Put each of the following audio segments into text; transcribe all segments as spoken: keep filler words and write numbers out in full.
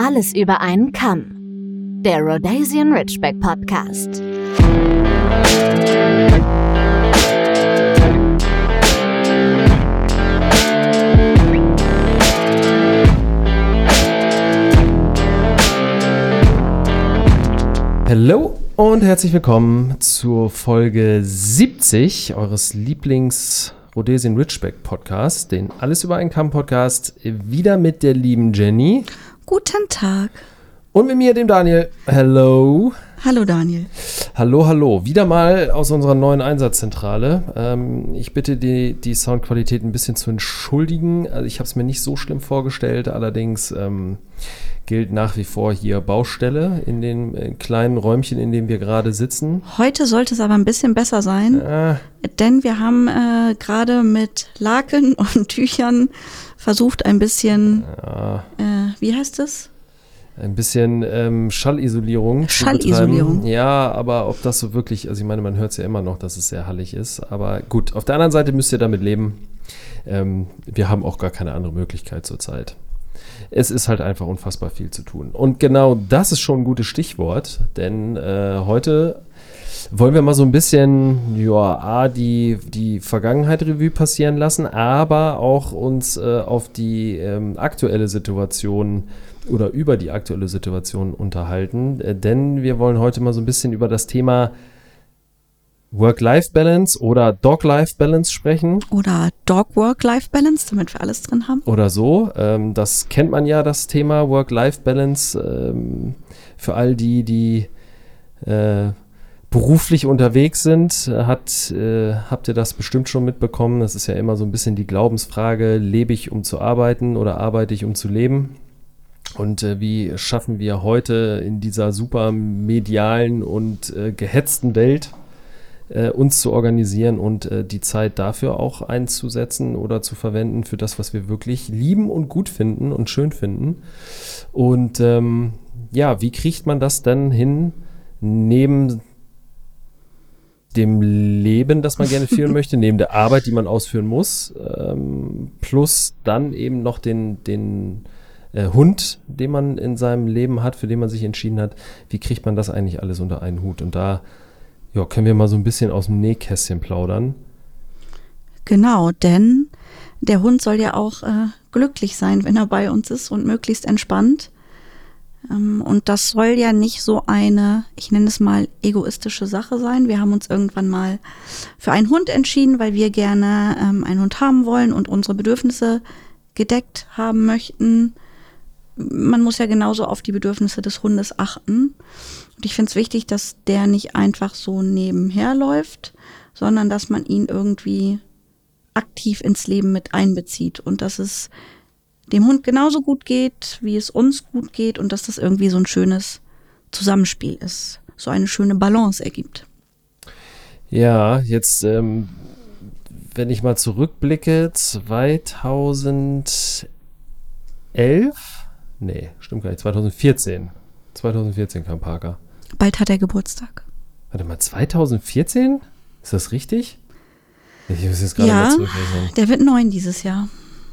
Alles über einen Kamm. Der Rhodesian Ridgeback Podcast. Hallo und herzlich willkommen zur Folge siebzig eures Lieblings Rhodesian Ridgeback Podcast, den Alles über einen Kamm Podcast, wieder mit der lieben Jenny. Guten Tag. Und mit mir, dem Daniel. Hello. Hallo Daniel. Hallo, hallo. Wieder mal aus unserer neuen Einsatzzentrale. Ähm, ich bitte die, die Soundqualität ein bisschen zu entschuldigen. Also ich habe es mir nicht so schlimm vorgestellt, allerdings ähm, gilt nach wie vor hier Baustelle in den äh, kleinen Räumchen, in denen wir gerade sitzen. Heute sollte es aber ein bisschen besser sein, Äh, denn wir haben äh, gerade mit Laken und Tüchern versucht ein bisschen, ja. äh, wie heißt es? Ein bisschen ähm, Schallisolierung. Schallisolierung. Zu betreiben. Ja, aber ob das so wirklich, also ich meine, man hört es ja immer noch, dass es sehr hallig ist. Aber gut, auf der anderen Seite müsst ihr damit leben. Ähm, wir haben auch gar keine andere Möglichkeit zurzeit. Es ist halt einfach unfassbar viel zu tun. Und genau das ist schon ein gutes Stichwort, denn äh, heute wollen wir mal so ein bisschen, ja, A, die, die Vergangenheit Revue passieren lassen, aber auch uns äh, auf die ähm, aktuelle Situation oder über die aktuelle Situation unterhalten, äh, denn wir wollen heute mal so ein bisschen über das Thema Work-Life-Balance oder Dog-Life-Balance sprechen. Oder Dog-Work-Life-Balance, damit wir alles drin haben. Oder so. Ähm, das kennt man ja, das Thema Work-Life-Balance. Ähm, für all die, die äh, beruflich unterwegs sind, hat, äh, habt ihr das bestimmt schon mitbekommen. Das ist ja immer so ein bisschen die Glaubensfrage, lebe ich, um zu arbeiten oder arbeite ich, um zu leben? Und äh, wie schaffen wir heute in dieser super medialen und äh, gehetzten Welt, äh, uns zu organisieren und äh, die Zeit dafür auch einzusetzen oder zu verwenden für das, was wir wirklich lieben und gut finden und schön finden. Und ähm, ja, wie kriegt man das denn hin, neben dem Leben, das man gerne führen möchte, neben der Arbeit, die man ausführen muss, ähm, plus dann eben noch den, den äh, Hund, den man in seinem Leben hat, für den man sich entschieden hat. Wie kriegt man das eigentlich alles unter einen Hut? Und da ja, können wir mal so ein bisschen aus dem Nähkästchen plaudern. Genau, denn der Hund soll ja auch äh, glücklich sein, wenn er bei uns ist und möglichst entspannt. Ähm, und das soll ja nicht so eine, ich nenne es mal, egoistische Sache sein. Wir haben uns irgendwann mal für einen Hund entschieden, weil wir gerne ähm, einen Hund haben wollen und unsere Bedürfnisse gedeckt haben möchten. Man muss ja genauso auf die Bedürfnisse des Hundes achten. Und ich finde es wichtig, dass der nicht einfach so nebenher läuft, sondern dass man ihn irgendwie aktiv ins Leben mit einbezieht und dass es dem Hund genauso gut geht, wie es uns gut geht und dass das irgendwie so ein schönes Zusammenspiel ist, so eine schöne Balance ergibt. Ja, jetzt, ähm, wenn ich mal zurückblicke, zweitausendelf, nee, stimmt gar nicht, zweitausendvierzehn, zweitausendvierzehn kam Parker. Bald hat er Geburtstag. Warte mal, zweitausendvierzehn? Ist das richtig? Ich muss jetzt gerade Ja, mal zurückrechnen. Der wird neun dieses Jahr.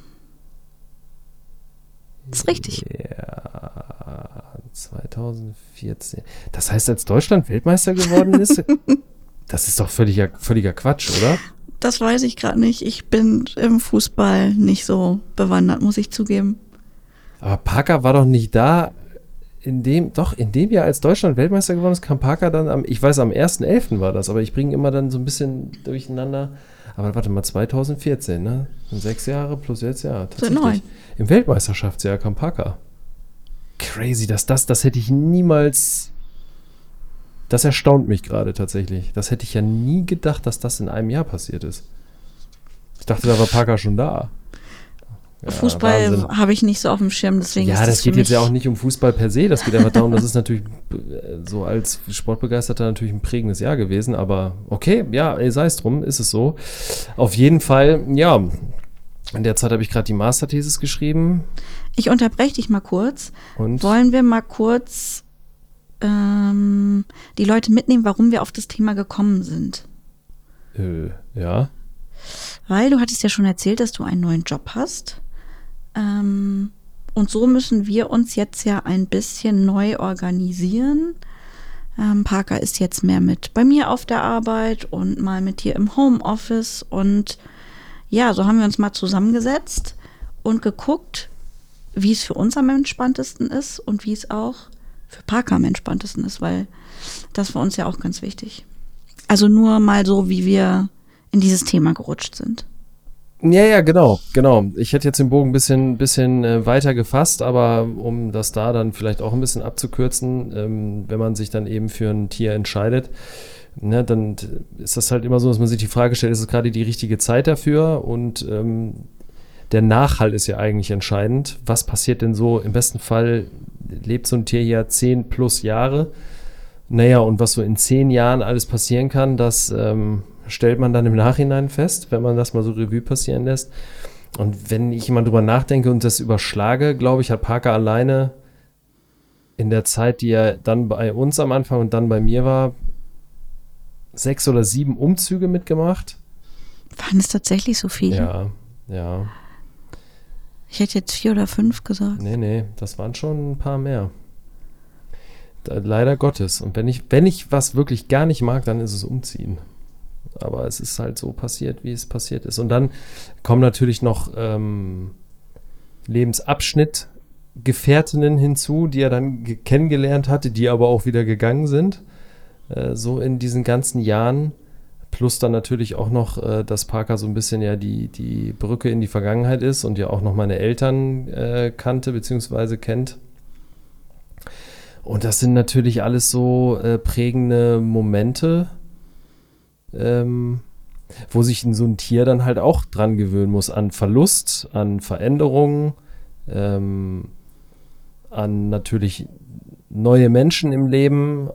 Das ist richtig. Ja, zweitausendvierzehn. Das heißt, als Deutschland Weltmeister geworden ist, das ist doch völliger, völliger Quatsch, oder? Das weiß ich gerade nicht. Ich bin im Fußball nicht so bewandert, muss ich zugeben. Aber Parker war doch nicht da, in dem, doch, in dem Jahr, als Deutschland Weltmeister geworden ist, kam Parker dann am, ich weiß, am ersten elften war das, aber ich bringe immer dann so ein bisschen durcheinander. Aber warte mal, zweitausendvierzehn, ne? Und sechs Jahre plus jetzt, ja, tatsächlich. neun. Im Weltmeisterschaftsjahr kam Parker. Crazy, dass das, das hätte ich niemals, das erstaunt mich gerade tatsächlich. Das hätte ich ja nie gedacht, dass das in einem Jahr passiert ist. Ich dachte, da war Parker schon da. Ja, Fußball habe ich nicht so auf dem Schirm, deswegen ja, ist das, das das geht für jetzt ja mich auch nicht um Fußball per se, das geht einfach darum, das ist natürlich so als Sportbegeisterter natürlich ein prägendes Jahr gewesen, aber okay, ja, sei es drum, ist es so. Auf jeden Fall, ja, in der Zeit habe ich gerade die Masterthesis geschrieben. Ich unterbreche dich mal kurz. Und Wollen wir mal kurz ähm, die Leute mitnehmen, warum wir auf das Thema gekommen sind? Äh, ja. Weil du hattest ja schon erzählt, dass du einen neuen Job hast. Ähm, und so müssen wir uns jetzt ja ein bisschen neu organisieren. Ähm, Parker ist jetzt mehr mit bei mir auf der Arbeit und mal mit hier im Homeoffice. Und ja, so haben wir uns mal zusammengesetzt und geguckt, wie es für uns am entspanntesten ist und wie es auch für Parker am entspanntesten ist, weil das für uns ja auch ganz wichtig. Also nur mal so, wie wir in dieses Thema gerutscht sind. Ja, ja, genau, genau. Ich hätte jetzt den Bogen ein bisschen, bisschen äh, weiter gefasst, aber um das da dann vielleicht auch ein bisschen abzukürzen, ähm, wenn man sich dann eben für ein Tier entscheidet, ne, dann ist das halt immer so, dass man sich die Frage stellt, ist es gerade die richtige Zeit dafür? Und ähm, der Nachhalt ist ja eigentlich entscheidend. Was passiert denn so? Im besten Fall lebt so ein Tier ja zehn plus Jahre. Naja, und was so in zehn Jahren alles passieren kann, das ähm, stellt man dann im Nachhinein fest, wenn man das mal so Revue passieren lässt. Und wenn ich mal drüber nachdenke und das überschlage, glaube ich, hat Parker alleine in der Zeit, die er dann bei uns am Anfang und dann bei mir war, sechs oder sieben Umzüge mitgemacht. Waren es tatsächlich so viele? Ja, ja. Ich hätte jetzt vier oder fünf gesagt. Nee, nee, das waren schon ein paar mehr. Da, leider Gottes. Und wenn ich, wenn ich was wirklich gar nicht mag, dann ist es umziehen. Aber es ist halt so passiert, wie es passiert ist. Und dann kommen natürlich noch ähm, Lebensabschnittgefährtinnen hinzu, die er dann ge- kennengelernt hatte, die aber auch wieder gegangen sind. Äh, so in diesen ganzen Jahren. Plus dann natürlich auch noch, äh, dass Parker so ein bisschen ja die, die Brücke in die Vergangenheit ist und ja auch noch meine Eltern äh, kannte bzw. kennt. Und das sind natürlich alles so äh, prägende Momente, ähm, wo sich so ein Tier dann halt auch dran gewöhnen muss an Verlust, an Veränderungen, ähm, an natürlich neue Menschen im Leben.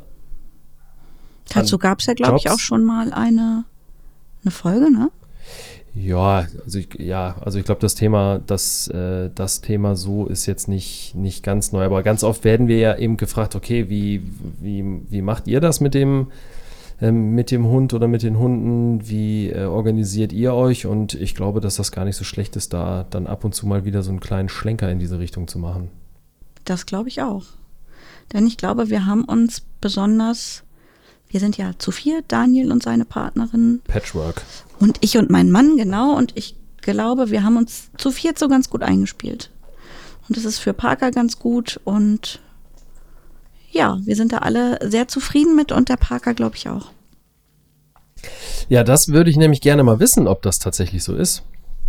Dazu gab es ja, glaube ich, auch schon mal eine, eine Folge, ne? Ja, also ich, ja, also ich glaube, das Thema, das, äh, das Thema so ist jetzt nicht, nicht ganz neu, aber ganz oft werden wir ja eben gefragt, okay, wie, wie, wie macht ihr das mit dem, ähm, mit dem Hund oder mit den Hunden? Wie äh, organisiert ihr euch? Und ich glaube, dass das gar nicht so schlecht ist, da dann ab und zu mal wieder so einen kleinen Schlenker in diese Richtung zu machen. Das glaube ich auch. Denn ich glaube, wir haben uns besonders, wir sind ja zu viert, Daniel und seine Partnerin. Patchwork. Und ich und mein Mann, genau. Und ich glaube, wir haben uns zu viert so ganz gut eingespielt. Und das ist für Parker ganz gut. Und ja, wir sind da alle sehr zufrieden mit und der Parker, glaube ich, auch. Ja, das würde ich nämlich gerne mal wissen, ob das tatsächlich so ist.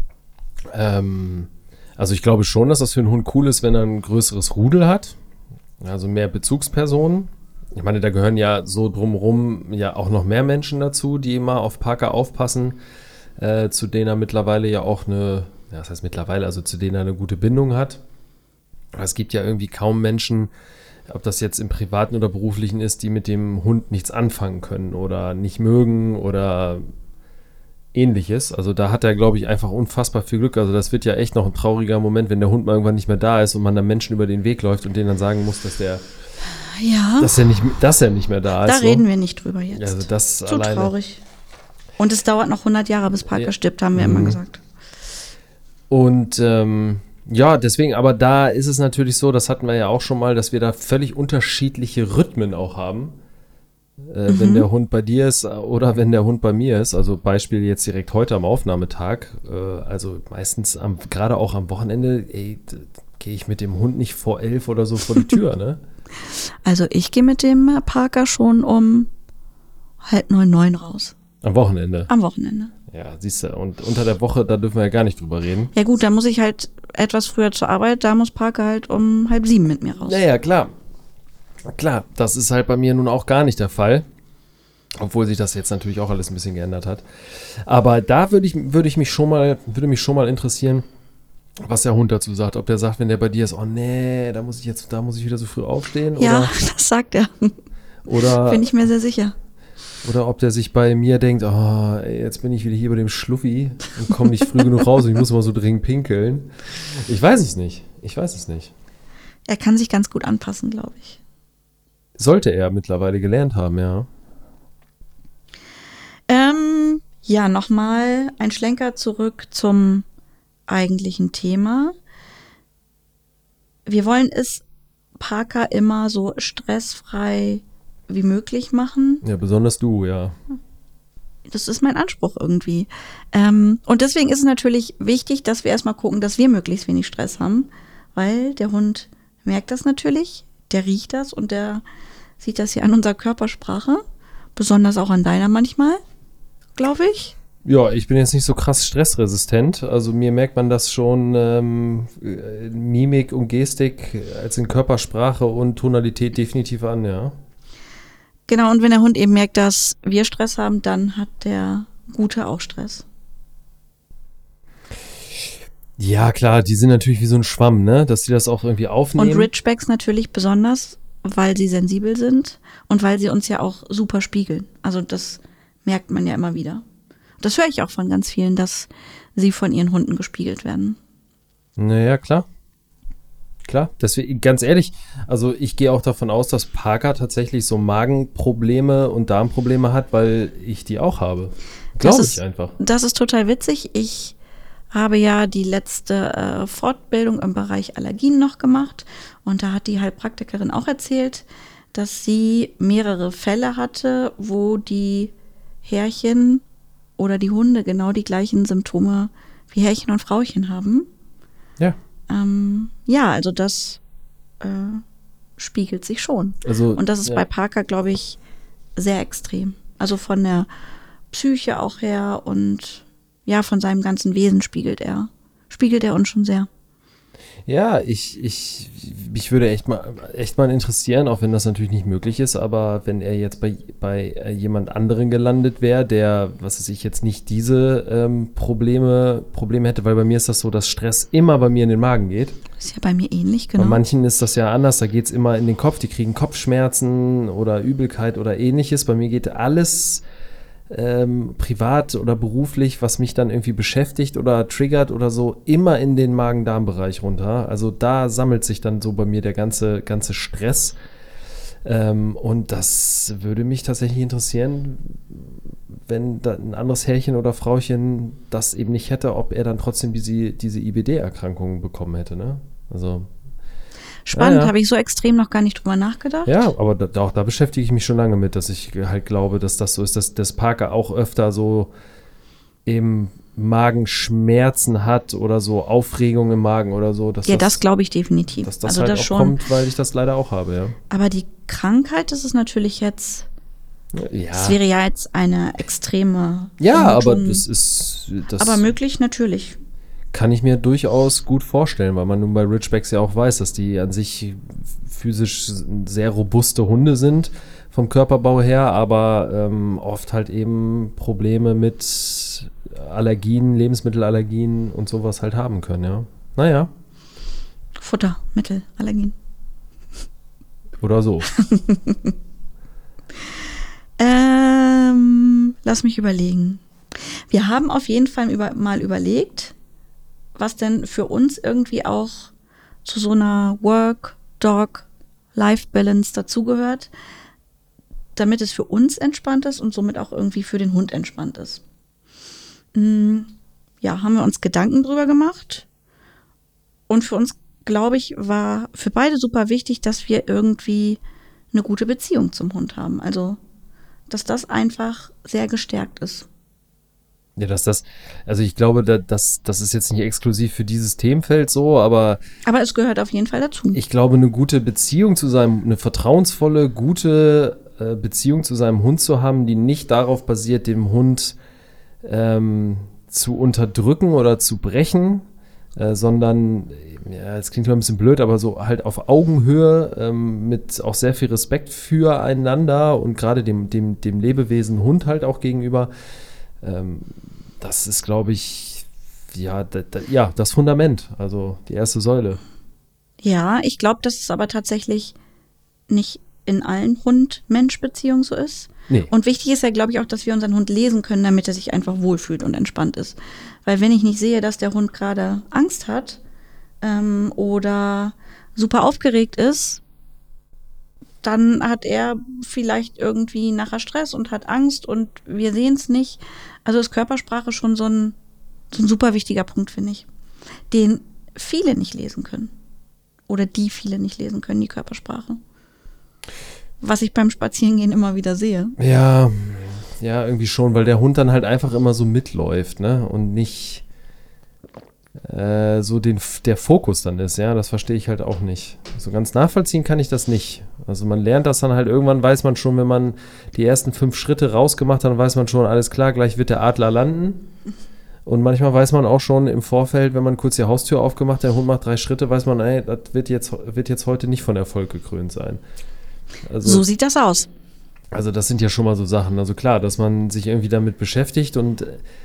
Ähm, also ich glaube schon, dass das für einen Hund cool ist, wenn er ein größeres Rudel hat. Also mehr Bezugspersonen. Ich meine, da gehören ja so drumherum ja auch noch mehr Menschen dazu, die immer auf Parker aufpassen, äh, zu denen er mittlerweile ja auch eine, ja, das heißt mittlerweile, also zu denen er eine gute Bindung hat. Aber es gibt ja irgendwie kaum Menschen, ob das jetzt im Privaten oder Beruflichen ist, die mit dem Hund nichts anfangen können oder nicht mögen oder Ähnliches. Also da hat er, glaube ich, einfach unfassbar viel Glück. Also das wird ja echt noch ein trauriger Moment, wenn der Hund mal irgendwann nicht mehr da ist und man dann Menschen über den Weg läuft und denen dann sagen muss, dass der Ja, dass er nicht, dass er nicht mehr da ist. da so. reden wir nicht drüber jetzt. Also das Zu alleine. traurig. Und es dauert noch hundert Jahre, bis Parker Ja. stirbt, haben wir Mhm. immer gesagt. Und ähm, ja, deswegen, aber da ist es natürlich so, das hatten wir ja auch schon mal, dass wir da völlig unterschiedliche Rhythmen auch haben. Äh, Mhm. Wenn der Hund bei dir ist oder wenn der Hund bei mir ist. Also Beispiel jetzt direkt heute am Aufnahmetag. Äh, also meistens am, gerade auch am Wochenende, ey, d- gehe ich mit dem Hund nicht vor elf oder so vor die Tür, ne? Also ich gehe mit dem Parker schon um halb neun, neun raus. Am Wochenende. Am Wochenende. Ja, siehst du. Und unter der Woche, da dürfen wir ja gar nicht drüber reden. Ja gut, da muss ich halt etwas früher zur Arbeit, da muss Parker halt um halb sieben mit mir raus. Naja, klar. Klar, das ist halt bei mir nun auch gar nicht der Fall. Obwohl sich das jetzt natürlich auch alles ein bisschen geändert hat. Aber da würde ich, würde ich mich schon mal, würde mich schon mal interessieren, was der Hund dazu sagt. Ob der sagt, wenn der bei dir ist, oh nee, da muss ich jetzt, da muss ich wieder so früh aufstehen. Ja, Oder, das sagt er. oder, Bin ich mir sehr sicher. oder ob der sich bei mir denkt, oh, ey, jetzt bin ich wieder hier bei dem Schluffi und komme nicht früh genug raus und ich muss mal so dringend pinkeln. Ich weiß es nicht. Ich weiß es nicht. Er kann sich ganz gut anpassen, glaube ich. Sollte er mittlerweile gelernt haben, ja. Ähm, ja, nochmal ein Schlenker zurück zum eigentlichen Thema. wir wollen es Parker immer so stressfrei wie möglich machen. Ja, besonders du, ja. Das ist mein Anspruch irgendwie. Ähm, und deswegen ist es natürlich wichtig, dass wir erstmal gucken, dass wir möglichst wenig Stress haben, weil der Hund merkt das natürlich, der riecht das und der sieht das ja an unserer Körpersprache, besonders auch an deiner manchmal, glaube ich. Ja, ich bin jetzt nicht so krass stressresistent, also mir merkt man das schon ähm, Mimik und Gestik als in Körpersprache und Tonalität definitiv an, ja. Genau, und wenn der Hund eben merkt, dass wir Stress haben, dann hat der Gute auch Stress. Ja, klar, die sind natürlich wie so ein Schwamm, ne, dass sie das auch irgendwie aufnehmen. Und Ridgebacks natürlich besonders, weil sie sensibel sind und weil sie uns ja auch super spiegeln. Also das merkt man ja immer wieder. Das höre ich auch von ganz vielen, dass sie von ihren Hunden gespiegelt werden. Naja, klar. Klar, deswegen, ganz ehrlich, also ich gehe auch davon aus, dass Parker tatsächlich so Magenprobleme und Darmprobleme hat, weil ich die auch habe. Glaube ich einfach. Das ist total witzig. Ich habe ja die letzte äh, Fortbildung im Bereich Allergien noch gemacht und da hat die Heilpraktikerin auch erzählt, dass sie mehrere Fälle hatte, wo die Herrchen oder die Hunde genau die gleichen Symptome wie Herrchen und Frauchen haben. Ja. Ähm, ja, also das äh, spiegelt sich schon. Also, und das ist ja. bei Parker, glaube ich, sehr extrem. Also von der Psyche auch her und ja, von seinem ganzen Wesen spiegelt er. Spiegelt er uns schon sehr. Ja, ich, ich, mich würde echt mal, echt mal interessieren, auch wenn das natürlich nicht möglich ist, aber wenn er jetzt bei, bei jemand anderen gelandet wäre, der, was weiß ich, jetzt nicht diese ähm, Probleme, Probleme hätte, weil bei mir ist das so, dass Stress immer bei mir in den Magen geht. Ist ja bei mir ähnlich, genau. Bei manchen ist das ja anders, da geht es immer in den Kopf, die kriegen Kopfschmerzen oder Übelkeit oder ähnliches. Bei mir geht alles Ähm, privat oder beruflich, was mich dann irgendwie beschäftigt oder triggert oder so, immer in den Magen-Darm-Bereich runter. Also da sammelt sich dann so bei mir der ganze, ganze Stress. Ähm, und das würde mich tatsächlich interessieren, wenn da ein anderes Herrchen oder Frauchen das eben nicht hätte, ob er dann trotzdem diese, diese I B D-Erkrankung bekommen hätte, ne? Also spannend, ja, ja. habe ich so extrem noch gar nicht drüber nachgedacht. Ja, aber da, auch da beschäftige ich mich schon lange mit, dass ich halt glaube, dass das so ist, dass, dass Parker auch öfter so eben Magenschmerzen hat oder so Aufregung im Magen oder so. Dass ja, das, das glaube ich definitiv. Dass das also halt das auch schon. kommt, weil ich das leider auch habe, ja. Aber die Krankheit, das ist natürlich jetzt, Ja, das wäre ja jetzt eine extreme ja aber Vermutung. das ist das Aber möglich, natürlich. kann ich mir durchaus gut vorstellen, weil man nun bei Ridgebacks ja auch weiß, dass die an sich physisch sehr robuste Hunde sind vom Körperbau her, aber ähm, oft halt eben Probleme mit Allergien, Lebensmittelallergien und sowas halt haben können, ja. Naja. Futtermittel, Allergien. Oder so. ähm, lass mich überlegen. Wir haben auf jeden Fall über, mal überlegt, was denn für uns irgendwie auch zu so einer Work-Dog-Life-Balance dazugehört, damit es für uns entspannt ist und somit auch irgendwie für den Hund entspannt ist. Ja, haben wir uns Gedanken drüber gemacht und für uns, glaube ich, war für beide super wichtig, dass wir irgendwie eine gute Beziehung zum Hund haben. Also, dass das einfach sehr gestärkt ist. Ja, dass das, also ich glaube, da, das, das ist jetzt nicht exklusiv für dieses Themenfeld so, aber Aber es gehört auf jeden Fall dazu. ich glaube, eine gute Beziehung zu seinem, eine vertrauensvolle, gute äh, Beziehung zu seinem Hund zu haben, die nicht darauf basiert, dem Hund ähm, zu unterdrücken oder zu brechen, äh, sondern, ja, das klingt immer ein bisschen blöd, aber so halt auf Augenhöhe ähm, mit auch sehr viel Respekt füreinander und gerade dem, dem, dem Lebewesen Hund halt auch gegenüber. Ähm, das ist, glaube ich, ja, da, da, ja, das Fundament, also die erste Säule. Ja, ich glaube, dass es aber tatsächlich nicht in allen Hund-Mensch-Beziehungen so ist. Nee. Und wichtig ist ja, glaube ich, auch, dass wir unseren Hund lesen können, damit er sich einfach wohlfühlt und entspannt ist. Weil wenn ich nicht sehe, dass der Hund gerade Angst hat ähm, oder super aufgeregt ist, dann hat er vielleicht irgendwie nachher Stress und hat Angst und wir sehen es nicht. Also ist Körpersprache schon so ein, so ein super wichtiger Punkt, finde ich, den viele nicht lesen können. oder die viele nicht lesen können, die Körpersprache. Was ich beim Spazierengehen immer wieder sehe. Ja, ja, irgendwie schon, weil der Hund dann halt einfach immer so mitläuft, ne? Und nicht äh, so den, der Fokus dann ist, ja, das verstehe ich halt auch nicht. So ganz nachvollziehen kann ich das nicht. Also man lernt das dann halt, irgendwann weiß man schon, wenn man die ersten fünf Schritte rausgemacht hat, dann weiß man schon, alles klar, gleich wird der Adler landen. Und manchmal weiß man auch schon im Vorfeld, wenn man kurz die Haustür aufgemacht, der Hund macht drei Schritte, weiß man, ey, das wird jetzt, wird jetzt heute nicht von Erfolg gekrönt sein. Also, so sieht das aus. Also das sind ja schon mal so Sachen. Also klar, dass man sich irgendwie damit beschäftigt und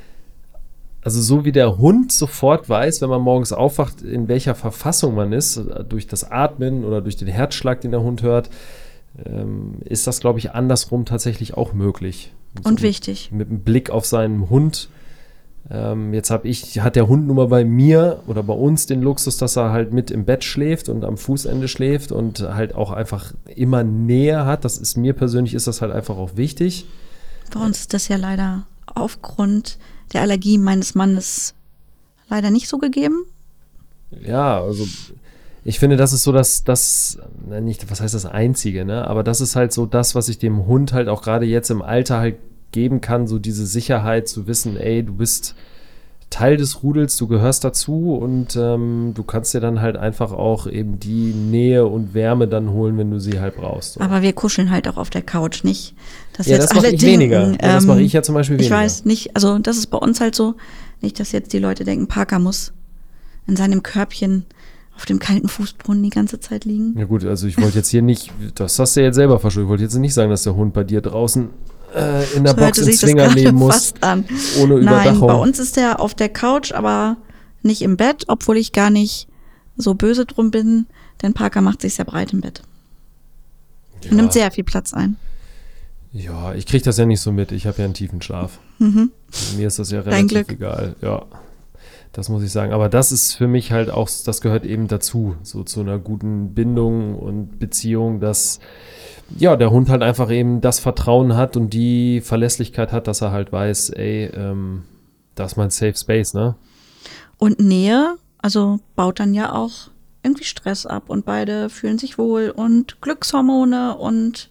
also so wie der Hund sofort weiß, wenn man morgens aufwacht, in welcher Verfassung man ist, durch das Atmen oder durch den Herzschlag, den der Hund hört, ähm, ist das, glaube ich, andersrum tatsächlich auch möglich. Und so wichtig. Mit einem Blick auf seinen Hund. Ähm, jetzt habe ich, hat der Hund nun mal bei mir oder bei uns den Luxus, dass er halt mit im Bett schläft und am Fußende schläft und halt auch einfach immer Nähe hat. Das ist mir persönlich, ist das halt einfach auch wichtig. Bei uns ist das ja leider aufgrund der Allergie meines Mannes leider nicht so gegeben. Ja, also ich finde, das ist so das, das, nicht, was heißt das Einzige, ne? Aber das ist halt so das, was ich dem Hund halt auch gerade jetzt im Alter halt geben kann, so diese Sicherheit zu wissen, ey, du bist Teil des Rudels, du gehörst dazu und ähm, du kannst dir dann halt einfach auch eben die Nähe und Wärme dann holen, wenn du sie halt brauchst. So. Aber wir kuscheln halt auch auf der Couch, nicht? Dass Ja, jetzt das mache alle ich denken, weniger. Ja, das ähm, mache ich ja zum Beispiel ich weniger. Ich weiß nicht, also das ist bei uns halt so, nicht, dass jetzt die Leute denken, Parker muss in seinem Körbchen auf dem kalten Fußboden die ganze Zeit liegen. Ja gut, also ich wollte jetzt hier nicht, das hast du jetzt selber verschuldet, ich wollte jetzt nicht sagen, dass der Hund bei dir draußen äh, in der So Box hörte im sich das Zwinger gerade leben muss, fast an. ohne Nein, Überdachung. bei uns ist der auf der Couch, aber nicht im Bett, obwohl ich gar nicht so böse drum bin, denn Parker macht sich sehr breit im Bett. Ja. Und nimmt sehr viel Platz ein. Ja, ich kriege das ja nicht so mit, ich habe ja einen tiefen Schlaf. Mhm. Mir ist das ja Dein relativ Glück. egal, ja. Das muss ich sagen. Aber das ist für mich halt auch, das gehört eben dazu, so zu einer guten Bindung und Beziehung, dass ja, der Hund halt einfach eben das Vertrauen hat und die Verlässlichkeit hat, dass er halt weiß, ey, ähm, das ist mein Safe Space, ne? Und Nähe, also baut dann ja auch irgendwie Stress ab und beide fühlen sich wohl und Glückshormone und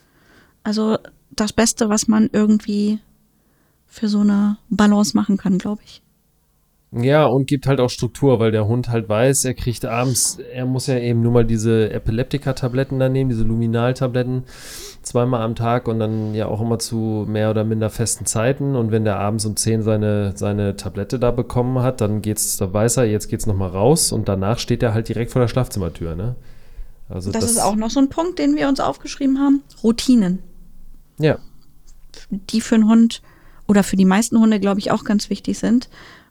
also das Beste, was man irgendwie für so eine Balance machen kann, glaube ich. Ja, und gibt halt auch Struktur, weil der Hund halt weiß, er kriegt abends, er muss ja eben nur mal diese Epileptika-Tabletten da nehmen, diese Luminal-Tabletten, zweimal am Tag und dann ja auch immer zu mehr oder minder festen Zeiten. Und wenn der abends um zehn seine, seine Tablette da bekommen hat, dann geht's, da weiß er, jetzt geht's nochmal raus und danach steht er halt direkt vor der Schlafzimmertür, ne? Also das, das ist auch noch so ein Punkt, den wir uns aufgeschrieben haben. Routinen. Ja. Die für einen Hund oder für die meisten Hunde, glaube ich, auch ganz wichtig sind.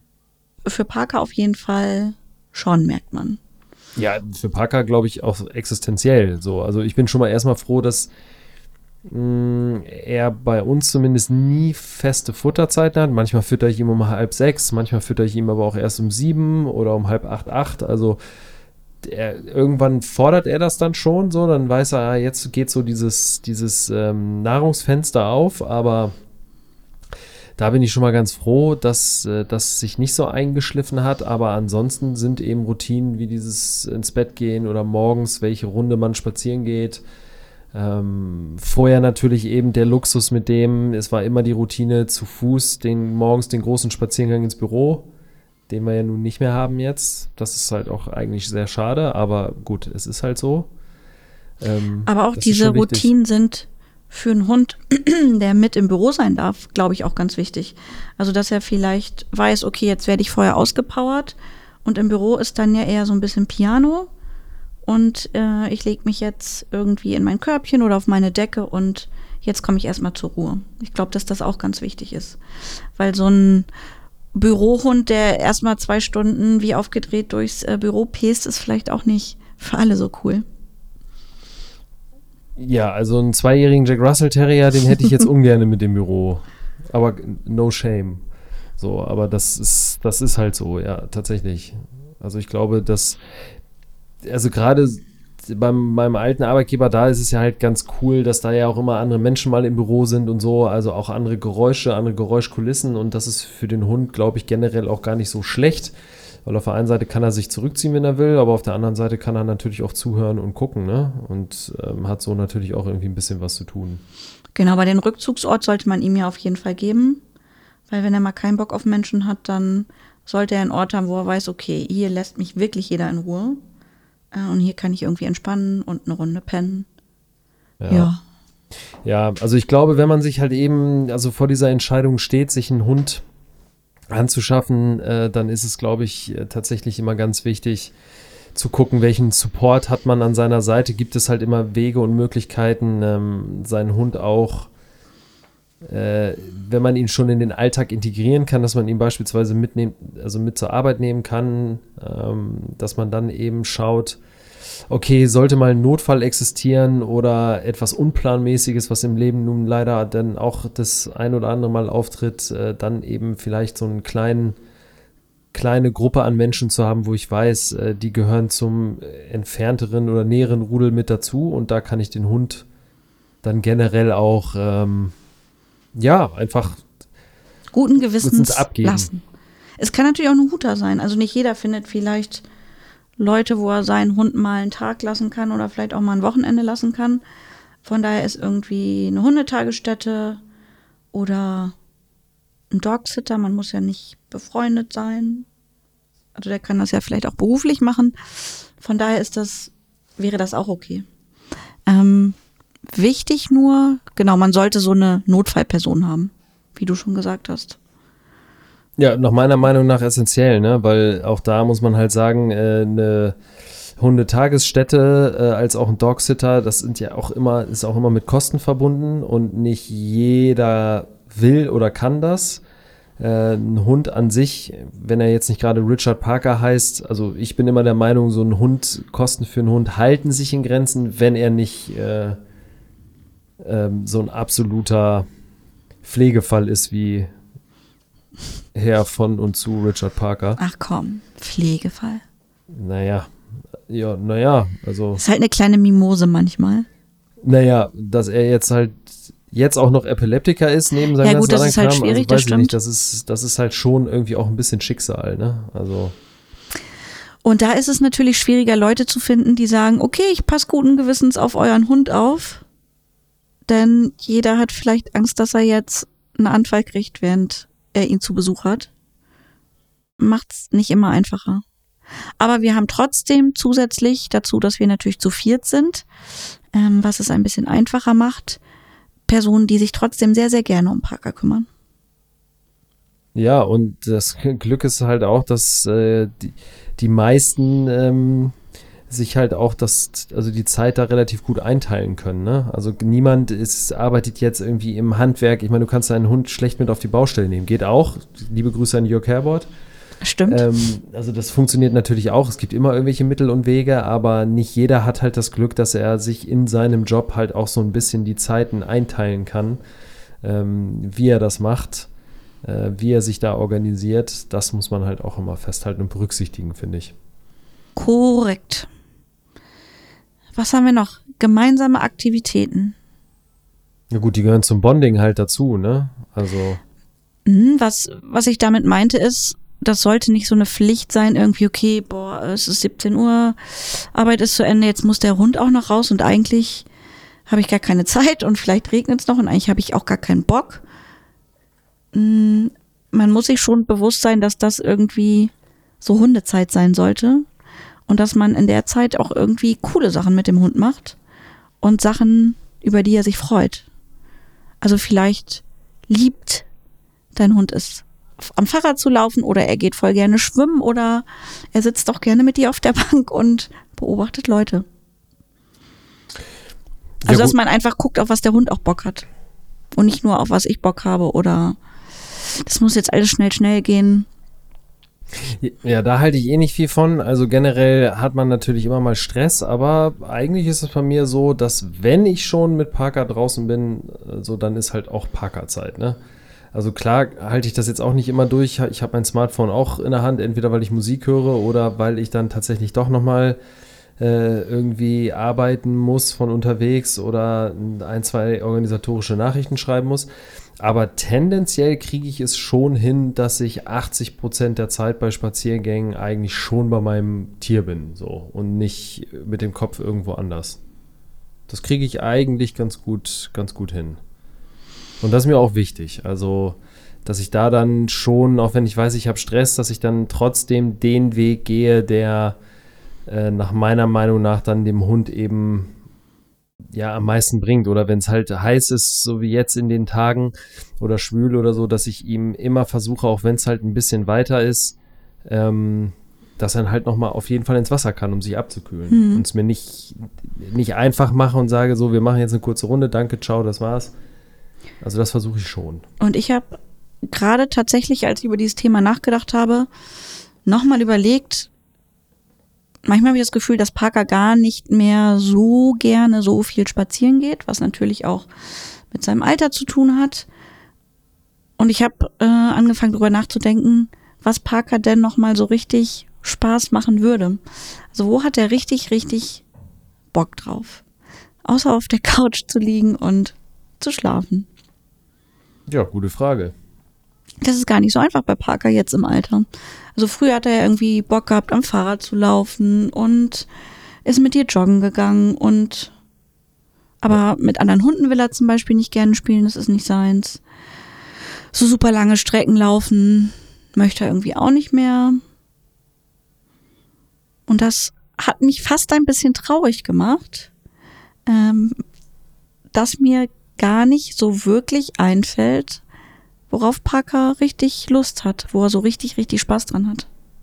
Für Parker auf jeden Fall schon, merkt man. Ja, für Parker glaube ich auch existenziell so. Also ich bin schon mal erstmal froh, dass mh, er bei uns zumindest nie feste Futterzeiten hat. Manchmal fütter ich ihm um halb sechs, manchmal fütter ich ihm aber auch erst um sieben oder um halb acht, acht. Also er, irgendwann fordert er das dann schon so, dann weiß er, jetzt geht so dieses, dieses ähm, Nahrungsfenster auf, aber da bin ich schon mal ganz froh, dass das sich nicht so eingeschliffen hat, aber ansonsten sind eben Routinen wie dieses ins Bett gehen oder morgens, welche Runde man spazieren geht. Ähm, vorher natürlich eben der Luxus mit dem, es war immer die Routine zu Fuß, den morgens den großen Spaziergang ins Büro, den wir ja nun nicht mehr haben jetzt. Das ist halt auch eigentlich sehr schade, aber gut, es ist halt so. Ähm, aber auch diese Routinen sind für einen Hund, der mit im Büro sein darf, glaube ich, auch ganz wichtig. Also, dass er vielleicht weiß, okay, jetzt werde ich vorher ausgepowert und im Büro ist dann ja eher so ein bisschen Piano und äh, ich lege mich jetzt irgendwie in mein Körbchen oder auf meine Decke und jetzt komme ich erstmal zur Ruhe. Ich glaube, dass das auch ganz wichtig ist, weil so ein Bürohund, der erstmal zwei Stunden wie aufgedreht durchs äh, Büro pest, ist vielleicht auch nicht für alle so cool. Ja, also einen zweijährigen Jack Russell Terrier, den hätte ich jetzt ungern mit dem Büro. Aber no shame. So, aber das ist, das ist halt so, ja, tatsächlich. Also ich glaube, dass, also gerade beim meinem alten Arbeitgeber, da ist es ja halt ganz cool, dass da ja auch immer andere Menschen mal im Büro sind und so, also auch andere Geräusche, andere Geräuschkulissen und das ist für den Hund, glaube ich, generell auch gar nicht so schlecht, Weil auf der einen Seite kann er sich zurückziehen, wenn er will, aber auf der anderen Seite kann er natürlich auch zuhören und gucken, ne? Und ähm, hat so natürlich auch irgendwie ein bisschen was zu tun. Genau, aber den Rückzugsort sollte man ihm ja auf jeden Fall geben, weil wenn er mal keinen Bock auf Menschen hat, dann sollte er einen Ort haben, wo er weiß, okay, hier lässt mich wirklich jeder in Ruhe äh, und hier kann ich irgendwie entspannen und eine Runde pennen. Ja. ja. Ja, also ich glaube, wenn man sich halt eben, also vor dieser Entscheidung steht, sich einen Hund anzuschaffen, äh, dann ist es, glaube ich, äh, tatsächlich immer ganz wichtig zu gucken, welchen Support hat man an seiner Seite. Gibt es halt immer Wege und Möglichkeiten, ähm, seinen Hund auch, äh, wenn man ihn schon in den Alltag integrieren kann, dass man ihn beispielsweise mitnehmen, also mit zur Arbeit nehmen kann, ähm, dass man dann eben schaut, okay, sollte mal ein Notfall existieren oder etwas Unplanmäßiges, was im Leben nun leider dann auch das ein oder andere Mal auftritt, äh, dann eben vielleicht so einen kleinen, kleine Gruppe an Menschen zu haben, wo ich weiß, äh, die gehören zum entfernteren oder näheren Rudel mit dazu und da kann ich den Hund dann generell auch, ähm, ja, einfach guten Gewissens abgeben. lassen. Es kann natürlich auch ein guter sein, also nicht jeder findet vielleicht Leute, wo er seinen Hund mal einen Tag lassen kann oder vielleicht auch mal ein Wochenende lassen kann. Von daher ist irgendwie eine Hundetagesstätte oder ein Dogsitter, man muss ja nicht befreundet sein. Also der kann das ja vielleicht auch beruflich machen. Von daher ist das, wäre das auch okay. Ähm, wichtig nur, genau, man sollte so eine Notfallperson haben, wie du schon gesagt hast. Ja, nach meiner Meinung nach essentiell, ne? Weil auch da muss man halt sagen, äh, eine Hundetagesstätte äh, als auch ein Dogsitter, das sind ja auch immer, ist auch immer mit Kosten verbunden und nicht jeder will oder kann das. Äh, ein Hund an sich, wenn er jetzt nicht gerade Richard Parker heißt, also ich bin immer der Meinung, so ein Hund, Kosten für einen Hund halten sich in Grenzen, wenn er nicht äh, äh, so ein absoluter Pflegefall ist wie Herr von und zu Richard Parker. Ach komm, Pflegefall. Naja, ja, naja, also. Ist halt eine kleine Mimose manchmal. Naja, dass er jetzt halt jetzt auch noch Epileptiker ist, neben seinem ja, ganzen gut, das anderen ist halt Kram, schwierig, also, das weiß ich stimmt. nicht, das ist, das ist halt schon irgendwie auch ein bisschen Schicksal, ne? Also. Und da ist es natürlich schwieriger, Leute zu finden, die sagen, okay, ich passe guten Gewissens auf euren Hund auf, denn jeder hat vielleicht Angst, dass er jetzt einen Anfall kriegt, während er ihn zu Besuch hat. Macht's nicht immer einfacher. Aber wir haben trotzdem zusätzlich dazu, dass wir natürlich zu viert sind, ähm, was es ein bisschen einfacher macht, Personen, die sich trotzdem sehr, sehr gerne um Parker kümmern. Ja, und das Glück ist halt auch, dass äh, die, die meisten ähm, sich halt auch das, also die Zeit da relativ gut einteilen können, ne? Also niemand ist, arbeitet jetzt irgendwie im Handwerk. Ich meine, du kannst deinen Hund schlecht mit auf die Baustelle nehmen. Geht auch. Liebe Grüße an Jörg Herbert. Stimmt. Ähm, also das funktioniert natürlich auch. Es gibt immer irgendwelche Mittel und Wege, aber nicht jeder hat halt das Glück, dass er sich in seinem Job halt auch so ein bisschen die Zeiten einteilen kann, ähm, wie er das macht, äh, wie er sich da organisiert. Das muss man halt auch immer festhalten und berücksichtigen, finde ich. Korrekt. Was haben wir noch? Gemeinsame Aktivitäten. Ja gut, die gehören zum Bonding halt dazu, ne? Also. Mhm, was, was ich damit meinte ist, das sollte nicht so eine Pflicht sein, irgendwie, okay, boah, es ist siebzehn Uhr, Arbeit ist zu Ende, jetzt muss der Hund auch noch raus und eigentlich habe ich gar keine Zeit und vielleicht regnet es noch und eigentlich habe ich auch gar keinen Bock. Mhm, man muss sich schon bewusst sein, dass das irgendwie so Hundezeit sein sollte und dass man in der Zeit auch irgendwie coole Sachen mit dem Hund macht und Sachen, über die er sich freut. Also vielleicht liebt dein Hund es, am Fahrrad zu laufen oder er geht voll gerne schwimmen oder er sitzt doch gerne mit dir auf der Bank und beobachtet Leute. Also, ja, dass man einfach guckt, auf was der Hund auch Bock hat und nicht nur auf was ich Bock habe oder das muss jetzt alles schnell, schnell gehen. Ja, da halte ich eh nicht viel von. Also generell hat man natürlich immer mal Stress, aber eigentlich ist es bei mir so, dass wenn ich schon mit Parker draußen bin, so dann ist halt auch Parkerzeit, ne? Also klar halte ich das jetzt auch nicht immer durch. Ich habe mein Smartphone auch in der Hand, entweder weil ich Musik höre oder weil ich dann tatsächlich doch nochmal äh, irgendwie arbeiten muss von unterwegs oder ein, zwei organisatorische Nachrichten schreiben muss. Aber tendenziell kriege ich es schon hin, dass ich achtzig Prozent der Zeit bei Spaziergängen eigentlich schon bei meinem Tier bin, so, und nicht mit dem Kopf irgendwo anders. Das kriege ich eigentlich ganz gut, ganz gut hin. Und das ist mir auch wichtig. Also, dass ich da dann schon, auch wenn ich weiß, ich habe Stress, dass ich dann trotzdem den Weg gehe, der äh, nach meiner Meinung nach dann dem Hund eben ja am meisten bringt. Oder wenn es halt heiß ist, so wie jetzt in den Tagen oder schwül oder so, dass ich ihm immer versuche, auch wenn es halt ein bisschen weiter ist, ähm, dass er halt nochmal auf jeden Fall ins Wasser kann, um sich abzukühlen. Mhm. Und es mir nicht, nicht einfach mache und sage, so, wir machen jetzt eine kurze Runde, danke, ciao, das war's. Also das versuche ich schon. Und ich habe gerade tatsächlich, als ich über dieses Thema nachgedacht habe, nochmal überlegt, manchmal habe ich das Gefühl, dass Parker gar nicht mehr so gerne so viel spazieren geht, was natürlich auch mit seinem Alter zu tun hat. Und ich habe äh, angefangen, darüber nachzudenken, was Parker denn nochmal so richtig Spaß machen würde. Also wo hat er richtig, richtig Bock drauf? Außer auf der Couch zu liegen und zu schlafen. Ja, gute Frage. Das ist gar nicht so einfach bei Parker jetzt im Alter. Also früher hat er ja irgendwie Bock gehabt, am Fahrrad zu laufen und ist mit dir joggen gegangen und aber mit anderen Hunden will er zum Beispiel nicht gerne spielen, das ist nicht seins. So super lange Strecken laufen möchte er irgendwie auch nicht mehr. Und das hat mich fast ein bisschen traurig gemacht, ähm, dass mir gar nicht so wirklich einfällt, worauf Parker richtig Lust hat, wo er so richtig, richtig Spaß dran hat.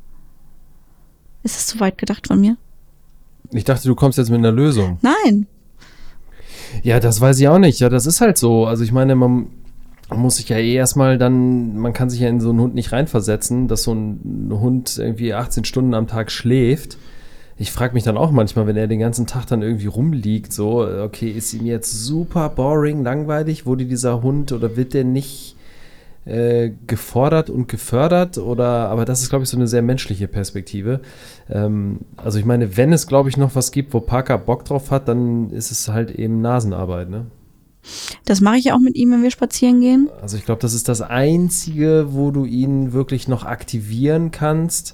Ist es zu weit gedacht von mir? Ich dachte, du kommst jetzt mit einer Lösung. Nein. Ja, das weiß ich auch nicht. Ja, das ist halt so. Also ich meine, man, man muss sich ja eh erstmal dann, man kann sich ja in so einen Hund nicht reinversetzen, dass so ein Hund irgendwie achtzehn Stunden am Tag schläft. Ich frage mich dann auch manchmal, wenn er den ganzen Tag dann irgendwie rumliegt, so, okay, ist ihm jetzt super boring, langweilig? Wurde dieser Hund oder wird der nicht äh, gefordert und gefördert? Oder, aber das ist, glaube ich, so eine sehr menschliche Perspektive. Ähm, also ich meine, wenn es, glaube ich, noch was gibt, wo Parker Bock drauf hat, dann ist es halt eben Nasenarbeit, ne? Das mache ich auch mit ihm, wenn wir spazieren gehen. Also ich glaube, das ist das Einzige, wo du ihn wirklich noch aktivieren kannst.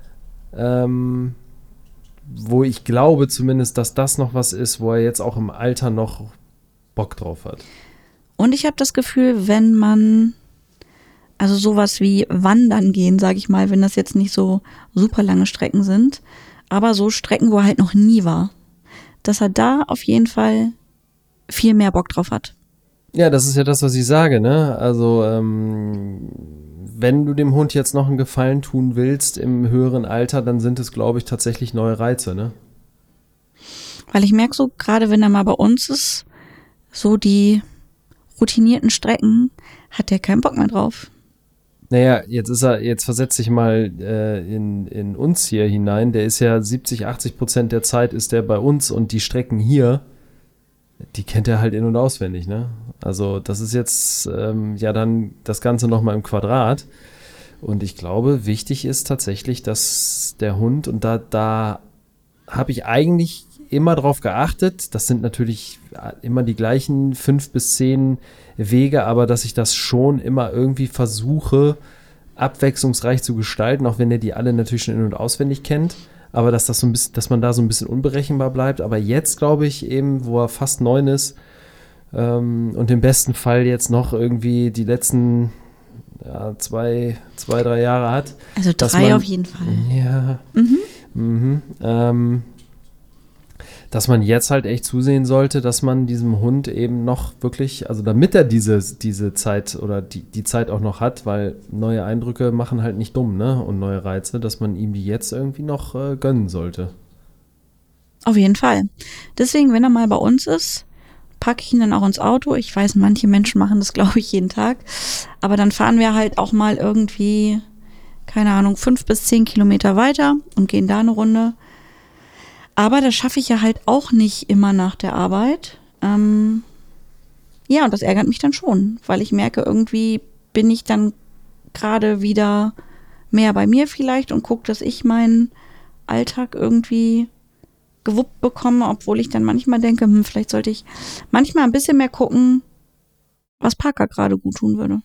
Ähm... wo ich glaube zumindest, dass das noch was ist, wo er jetzt auch im Alter noch Bock drauf hat. Und ich habe das Gefühl, wenn man, also sowas wie wandern gehen, sage ich mal, wenn das jetzt nicht so super lange Strecken sind, aber so Strecken, wo er halt noch nie war, dass er da auf jeden Fall viel mehr Bock drauf hat. Ja, das ist ja das, was ich sage, ne? Also, ähm, wenn du dem Hund jetzt noch einen Gefallen tun willst im höheren Alter, dann sind es, glaube ich, tatsächlich neue Reize, ne? Weil ich merke so, gerade wenn er mal bei uns ist, so die routinierten Strecken, hat der keinen Bock mehr drauf. Naja, jetzt ist er, jetzt versetzt sich mal äh, in, in uns hier hinein. Der ist ja siebzig, achtzig Prozent der Zeit ist der bei uns und die Strecken hier, die kennt er halt in- und auswendig, ne? Also das ist jetzt ähm, ja dann das Ganze nochmal im Quadrat. Und ich glaube, wichtig ist tatsächlich, dass der Hund, und da, da habe ich eigentlich immer drauf geachtet, das sind natürlich immer die gleichen fünf bis zehn Wege, aber dass ich das schon immer irgendwie versuche, abwechslungsreich zu gestalten, auch wenn er die alle natürlich schon in- und auswendig kennt. Aber dass das so ein bisschen, dass man da so ein bisschen unberechenbar bleibt. Aber jetzt glaube ich eben, wo er fast neun ist ähm, und im besten Fall jetzt noch irgendwie die letzten ja, zwei, zwei, drei Jahre hat. Also drei man, auf jeden Fall. Ja. Mhm. Mhm, ähm, dass man jetzt halt echt zusehen sollte, dass man diesem Hund eben noch wirklich, also damit er diese, diese Zeit oder die, die Zeit auch noch hat, weil neue Eindrücke machen halt nicht dumm, ne? Und neue Reize, dass man ihm die jetzt irgendwie noch äh, gönnen sollte. Auf jeden Fall. Deswegen, wenn er mal bei uns ist, packe ich ihn dann auch ins Auto. Ich weiß, manche Menschen machen das, glaube ich, jeden Tag. Aber dann fahren wir halt auch mal irgendwie, keine Ahnung, fünf bis zehn Kilometer weiter und gehen da eine Runde. Aber das schaffe ich ja halt auch nicht immer nach der Arbeit. Ähm, ja, und das ärgert mich dann schon, weil ich merke, irgendwie bin ich dann gerade wieder mehr bei mir vielleicht und gucke, dass ich meinen Alltag irgendwie gewuppt bekomme, obwohl ich dann manchmal denke, hm, vielleicht sollte ich manchmal ein bisschen mehr gucken, was Parker gerade gut tun würde.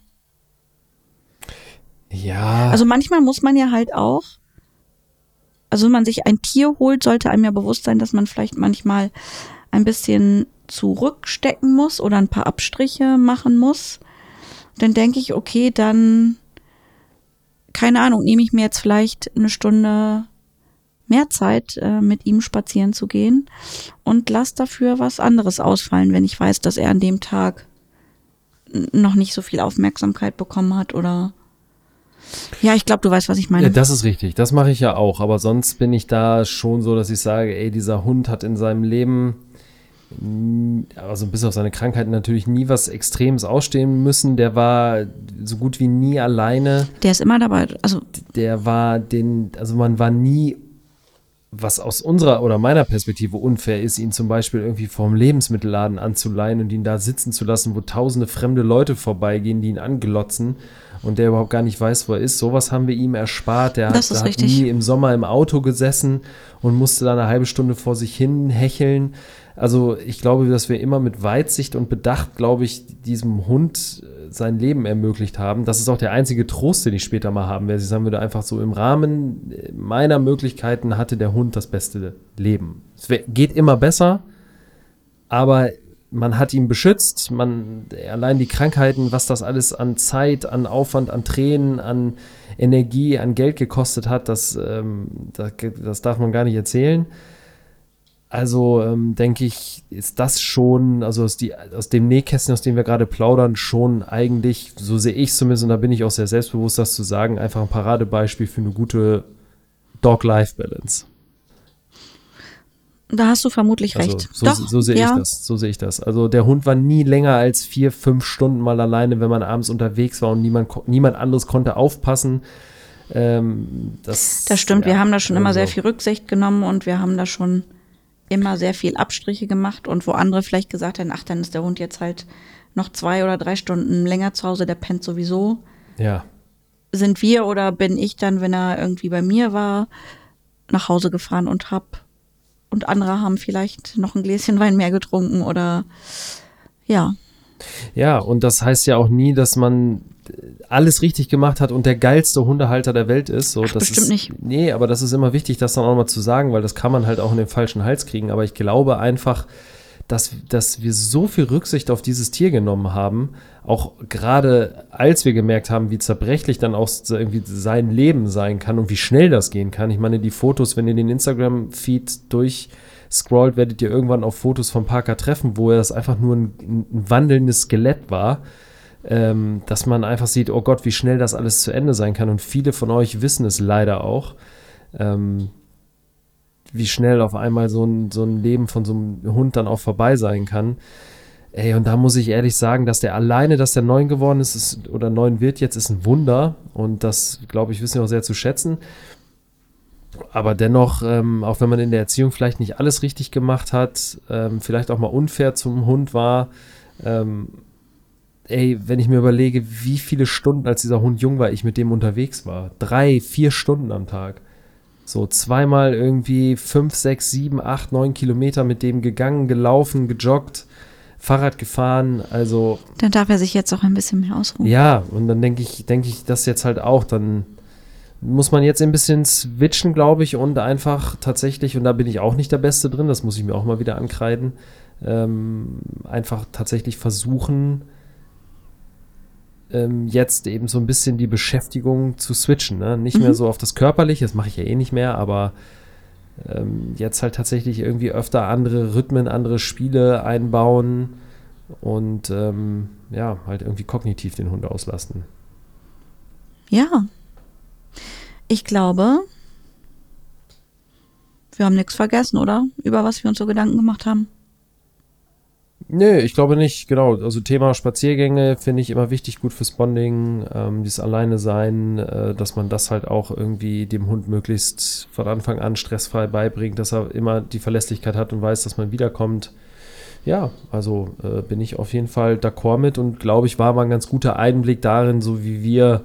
Ja. Also manchmal muss man ja halt auch, also wenn man sich ein Tier holt, sollte einem ja bewusst sein, dass man vielleicht manchmal ein bisschen zurückstecken muss oder ein paar Abstriche machen muss. Dann denke ich, okay, dann, keine Ahnung, nehme ich mir jetzt vielleicht eine Stunde mehr Zeit, äh, mit ihm spazieren zu gehen und lass dafür was anderes ausfallen, wenn ich weiß, dass er an dem Tag noch nicht so viel Aufmerksamkeit bekommen hat oder ja, ich glaube, du weißt, was ich meine. Ja, das ist richtig, das mache ich ja auch, aber sonst bin ich da schon so, dass ich sage, ey, dieser Hund hat in seinem Leben, also bis auf seine Krankheiten natürlich nie was Extremes ausstehen müssen, der war so gut wie nie alleine. Der ist immer dabei, also Der war den, also man war nie, was aus unserer oder meiner Perspektive unfair ist, ihn zum Beispiel irgendwie vorm Lebensmittelladen anzuleihen und ihn da sitzen zu lassen, wo tausende fremde Leute vorbeigehen, die ihn anglotzen und der überhaupt gar nicht weiß, wo er ist. Sowas haben wir ihm erspart. Der Das hat, ist hat richtig. nie im Sommer im Auto gesessen und musste da eine halbe Stunde vor sich hin hecheln. Also ich glaube, dass wir immer mit Weitsicht und Bedacht, glaube ich, diesem Hund sein Leben ermöglicht haben. Das ist auch der einzige Trost, den ich später mal haben werde. Ich sagen würde, einfach so im Rahmen meiner Möglichkeiten hatte der Hund das beste Leben. Es wär, geht immer besser, aber man hat ihn beschützt. Man, allein die Krankheiten, was das alles an Zeit, an Aufwand, an Tränen, an Energie, an Geld gekostet hat, das, ähm, das, das darf man gar nicht erzählen. Also ähm, denke ich, ist das schon, also aus, die, aus dem Nähkästchen, aus dem wir gerade plaudern, schon eigentlich, so sehe ich es zumindest, und da bin ich auch sehr selbstbewusst, das zu sagen, einfach ein Paradebeispiel für eine gute Dog-Life-Balance. da hast du vermutlich Also, recht. so, Doch, so sehe ja. ich das, so sehe ich das. Also der Hund war nie länger als vier, fünf Stunden mal alleine, wenn man abends unterwegs war und niemand, niemand anderes konnte aufpassen. Ähm, das, Das stimmt, ja, wir haben da schon immer also, sehr viel Rücksicht genommen und wir haben da schon immer sehr viel Abstriche gemacht und wo andere vielleicht gesagt haben, ach, dann ist der Hund jetzt halt noch zwei oder drei Stunden länger zu Hause, der pennt sowieso. Ja, Sind wir oder bin ich dann, wenn er irgendwie bei mir war, nach Hause gefahren und hab und andere haben vielleicht noch ein Gläschen Wein mehr getrunken oder ja. Ja, und das heißt ja auch nie, dass man alles richtig gemacht hat und der geilste Hundehalter der Welt ist. So, Ach, das bestimmt ist, nicht. Nee, aber das ist immer wichtig, das dann auch mal zu sagen, weil das kann man halt auch in den falschen Hals kriegen. Aber ich glaube einfach, dass, dass wir so viel Rücksicht auf dieses Tier genommen haben, auch gerade als wir gemerkt haben, wie zerbrechlich dann auch so irgendwie sein Leben sein kann und wie schnell das gehen kann. Ich meine, die Fotos, wenn ihr den Instagram-Feed durchscrollt, werdet ihr irgendwann auf Fotos von Parker treffen, wo er das einfach nur ein, ein wandelndes Skelett war. Ähm, dass man einfach sieht, oh Gott, wie schnell das alles zu Ende sein kann. Und viele von euch wissen es leider auch, ähm, wie schnell auf einmal so ein, so ein Leben von so einem Hund dann auch vorbei sein kann. Ey, und da muss ich ehrlich sagen, dass der alleine, dass der neun geworden ist, ist oder neun wird jetzt, ist ein Wunder. Und das, glaube ich, wissen wir auch sehr zu schätzen. Aber dennoch, ähm, auch wenn man in der Erziehung vielleicht nicht alles richtig gemacht hat, ähm, vielleicht auch mal unfair zum Hund war, ähm, ey, wenn ich mir überlege, wie viele Stunden, als dieser Hund jung war, ich mit dem unterwegs war. Drei, vier Stunden am Tag. So zweimal irgendwie fünf, sechs, sieben, acht, neun Kilometer mit dem gegangen, gelaufen, gejoggt, Fahrrad gefahren. Also Dann darf er sich jetzt auch ein bisschen mehr ausruhen. ja, und dann denke ich, denke ich das jetzt halt auch. Dann muss man jetzt ein bisschen switchen, glaube ich, und einfach tatsächlich, und da bin ich auch nicht der Beste drin, das muss ich mir auch mal wieder ankreiden, ähm, einfach tatsächlich versuchen, jetzt eben so ein bisschen die Beschäftigung zu switchen, ne? Nicht Mhm. mehr so auf das Körperliche, das mache ich ja eh nicht mehr, aber ähm, jetzt halt tatsächlich irgendwie öfter andere Rhythmen, andere Spiele einbauen und ähm, ja, halt irgendwie kognitiv den Hund auslasten. Ja. Ich glaube, wir haben nichts vergessen, oder? Über was wir uns so Gedanken gemacht haben. Nö, ich glaube nicht, genau. Also Thema Spaziergänge finde ich immer wichtig, gut fürs Bonding, ähm, dieses Alleine sein, äh, dass man das halt auch irgendwie dem Hund möglichst von Anfang an stressfrei beibringt, dass er immer die Verlässlichkeit hat und weiß, dass man wiederkommt. Ja, also äh, bin ich auf jeden Fall d'accord mit und glaube ich, war mal ein ganz guter Einblick darin, so wie wir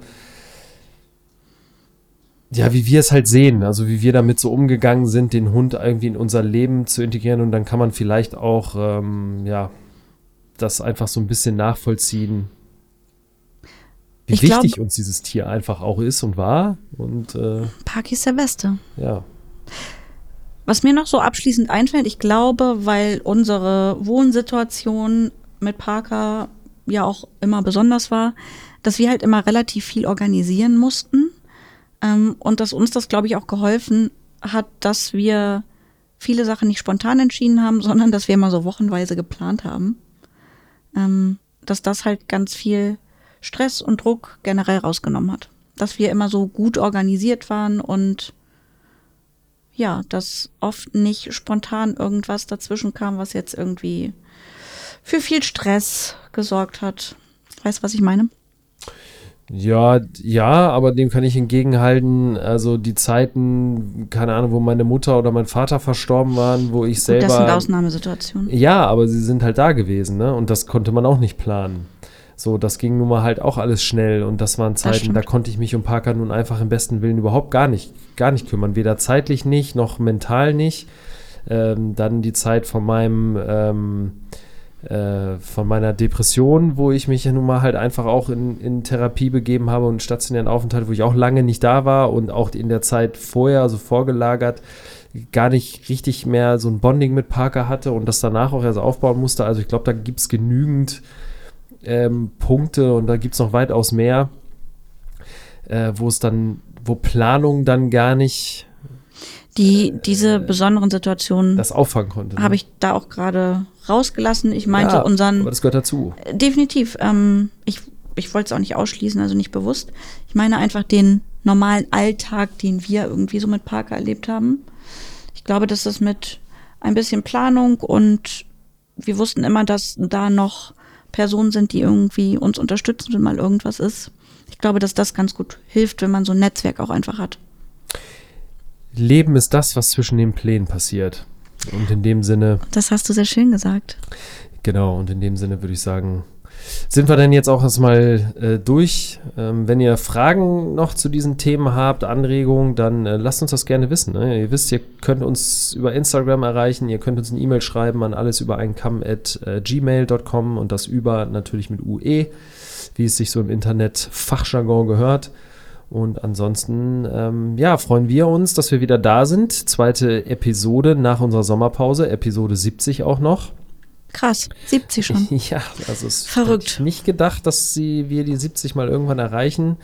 ja, wie wir es halt sehen, also wie wir damit so umgegangen sind, den Hund irgendwie in unser Leben zu integrieren und dann kann man vielleicht auch, ähm, ja, das einfach so ein bisschen nachvollziehen, wie ich wichtig glaub, uns dieses Tier einfach auch ist und war. Und äh, Parky ist der Beste. Ja. Was mir noch so abschließend einfällt, ich glaube, weil unsere Wohnsituation mit Parker ja auch immer besonders war, dass wir halt immer relativ viel organisieren mussten ähm, und dass uns das, glaube ich, auch geholfen hat, dass wir viele Sachen nicht spontan entschieden haben, sondern dass wir immer so wochenweise geplant haben. Ähm, dass das halt ganz viel Stress und Druck generell rausgenommen hat. Dass wir immer so gut organisiert waren und ja, dass oft nicht spontan irgendwas dazwischen kam, was jetzt irgendwie für viel Stress gesorgt hat. Weißt du, was ich meine? Ja, ja, aber dem kann ich entgegenhalten, also die Zeiten, keine Ahnung, wo meine Mutter oder mein Vater verstorben waren, wo ich selber... Gut, das sind Ausnahmesituationen. Ja, aber sie sind halt da gewesen, ne? Und das konnte man auch nicht planen. So, das ging nun mal halt auch alles schnell und das waren Zeiten, da konnte ich mich um Parker nun einfach im besten Willen überhaupt gar nicht, gar nicht kümmern. Weder zeitlich nicht, noch mental nicht. Ähm, dann die Zeit von meinem... Ähm, von meiner Depression, wo ich mich ja nun mal halt einfach auch in, in Therapie begeben habe und stationären Aufenthalt, wo ich auch lange nicht da war und auch in der Zeit vorher, also vorgelagert, gar nicht richtig mehr so ein Bonding mit Parker hatte und das danach auch erst aufbauen musste. Also ich glaube, da gibt es genügend ähm, Punkte und da gibt es noch weitaus mehr, äh, wo es dann, wo Planung dann gar nicht Die, diese besonderen Situationen das auffangen konnte. Ne? Habe ich da auch gerade rausgelassen. Ich meinte ja, unseren... aber das gehört dazu. Definitiv. Ähm, ich ich wollte es auch nicht ausschließen, also nicht bewusst. Ich meine einfach den normalen Alltag, den wir irgendwie so mit Parker erlebt haben. Ich glaube, dass das mit ein bisschen Planung und wir wussten immer, dass da noch Personen sind, die irgendwie uns unterstützen, wenn mal irgendwas ist. Ich glaube, dass das ganz gut hilft, wenn man so ein Netzwerk auch einfach hat. Leben ist das, was zwischen den Plänen passiert. Und in dem Sinne... Das hast du sehr schön gesagt. Genau, und in dem Sinne würde ich sagen, sind wir denn jetzt auch erstmal äh, durch. Ähm, wenn ihr Fragen noch zu diesen Themen habt, Anregungen, dann äh, lasst uns das gerne wissen. Ne? Ihr wisst, ihr könnt uns über Instagram erreichen, ihr könnt uns eine E-Mail schreiben an allesübereinkam at gmail dot com und das über natürlich mit U E, wie es sich so im Internet Fachjargon gehört. Und ansonsten, ähm, ja, freuen wir uns, dass wir wieder da sind. Zweite Episode nach unserer Sommerpause, Episode siebzig auch noch. Krass, siebzig schon. Ja, also es verrückt. Ich nicht gedacht, dass sie, wir die siebzig mal irgendwann erreichen.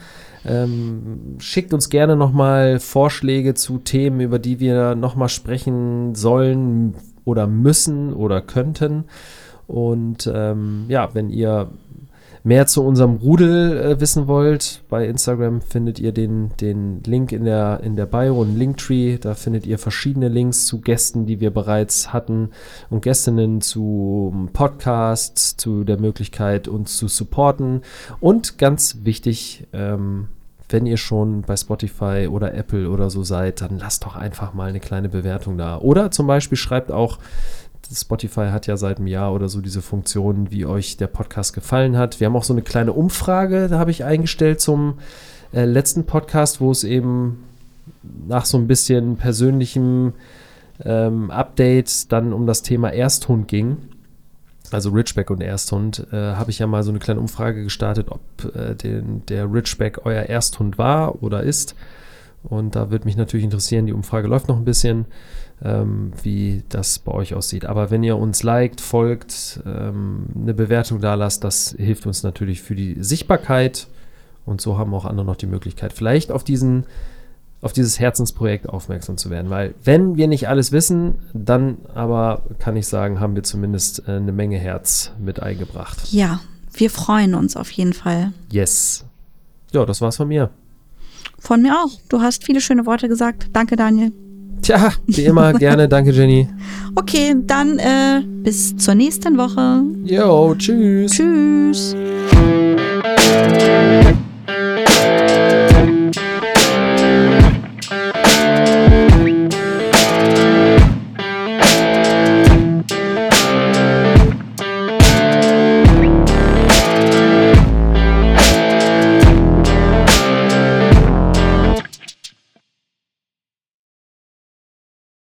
Ähm, schickt uns gerne nochmal Vorschläge zu Themen, über die wir nochmal sprechen sollen oder müssen oder könnten. Und ähm, ja, wenn ihr mehr zu unserem Rudel äh, wissen wollt, bei Instagram findet ihr den, den Link in der, in der Bio, einen Linktree. Da findet ihr verschiedene Links zu Gästen, die wir bereits hatten und Gästinnen zu Podcasts, zu der Möglichkeit, uns zu supporten. Und ganz wichtig, ähm, wenn ihr schon bei Spotify oder Apple oder so seid, dann lasst doch einfach mal eine kleine Bewertung da. Oder zum Beispiel schreibt auch, Spotify hat ja seit einem Jahr oder so diese Funktion, wie euch der Podcast gefallen hat. Wir haben auch so eine kleine Umfrage, da habe ich eingestellt zum äh, letzten Podcast, wo es eben nach so ein bisschen persönlichem ähm, Update dann um das Thema Ersthund ging. Also Ridgeback und Ersthund, äh, habe ich ja mal so eine kleine Umfrage gestartet, ob äh, den, der Ridgeback euer Ersthund war oder ist. Und da würde mich natürlich interessieren, die Umfrage läuft noch ein bisschen, ähm, wie das bei euch aussieht. Aber wenn ihr uns liked, folgt, ähm, eine Bewertung da lasst, das hilft uns natürlich für die Sichtbarkeit. Und so haben auch andere noch die Möglichkeit, vielleicht auf diesen, auf dieses Herzensprojekt aufmerksam zu werden. Weil wenn wir nicht alles wissen, dann aber kann ich sagen, haben wir zumindest äh, eine Menge Herz mit eingebracht. Ja, wir freuen uns auf jeden Fall. Yes. Ja, das war's von mir. Von mir auch. Du hast viele schöne Worte gesagt. Danke, Daniel. Tja, wie immer, gerne. Danke, Jenny. Okay, dann äh, bis zur nächsten Woche. Jo, tschüss. Tschüss.